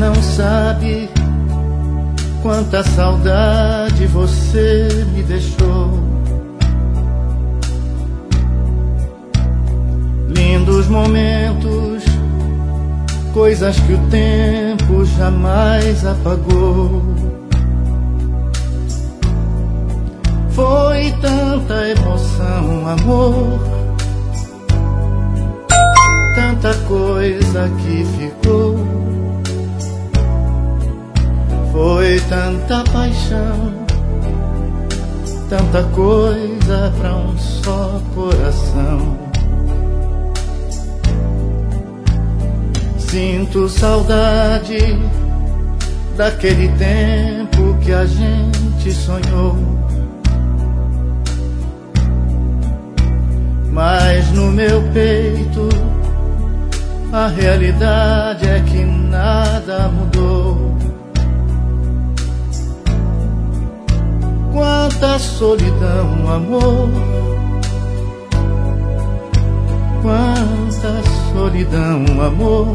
não sabe quanta saudade você me deixou. Lindos momentos, coisas que o tempo jamais apagou. Foi tanta emoção, amor, tanta coisa que ficou. Foi tanta paixão, tanta coisa pra um só coração. Sinto saudade daquele tempo que a gente sonhou. Mas no meu peito a realidade é que nada mudou. Quanta solidão, amor, quanta solidão, amor.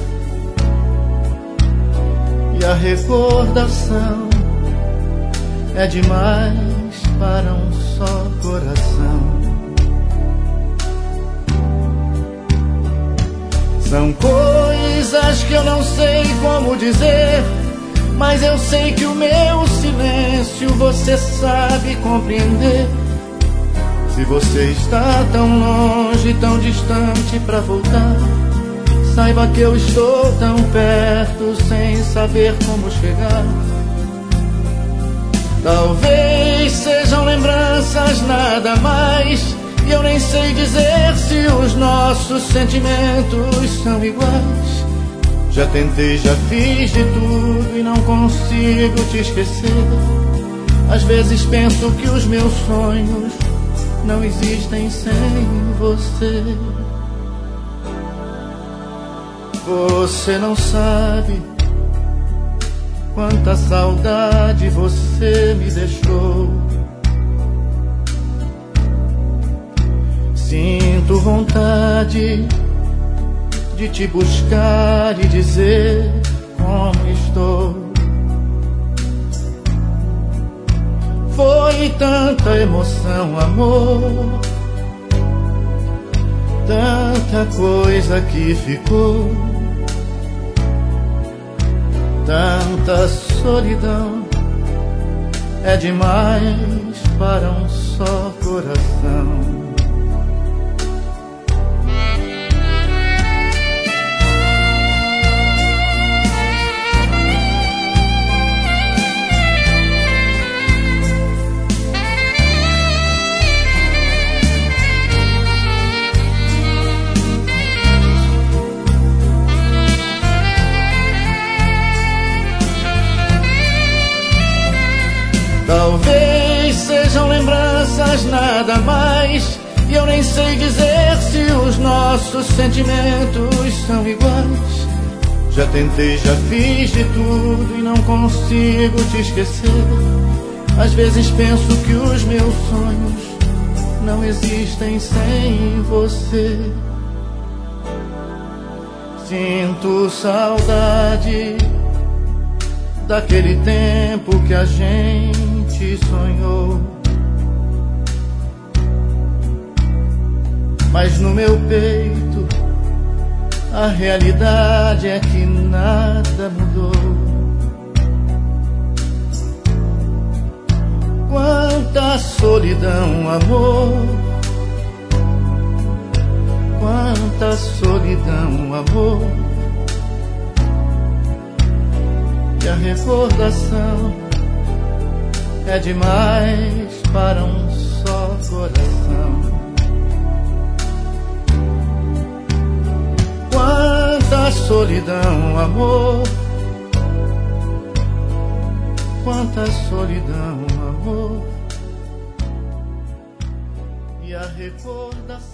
E a recordação é demais para um só coração. São coisas que eu não sei como dizer, mas eu sei que o meu silêncio você sabe compreender. Se você está tão longe, tão distante pra voltar, saiba que eu estou tão perto sem saber como chegar. Talvez sejam lembranças, nada mais, e eu nem sei dizer se os nossos sentimentos são iguais. Já tentei, já fiz de tudo e não consigo te esquecer. Às vezes penso que os meus sonhos não existem sem você. Você não sabe quanta saudade você me deixou. Sinto vontade de te buscar e dizer como estou. Foi tanta emoção, amor, tanta coisa que ficou, tanta solidão, é demais para um só coração. Talvez sejam lembranças, nada mais, e eu nem sei dizer se os nossos sentimentos são iguais. Já tentei, já fiz de tudo e não consigo te esquecer. Às vezes penso que os meus sonhos não existem sem você. Sinto saudade daquele tempo que a gente sonhou. Mas no meu peito a realidade é que nada mudou. Quanta solidão, amor, quanta solidão, amor. E a recordação é demais para um só coração. Quanta solidão, amor, quanta solidão, amor. E a recordação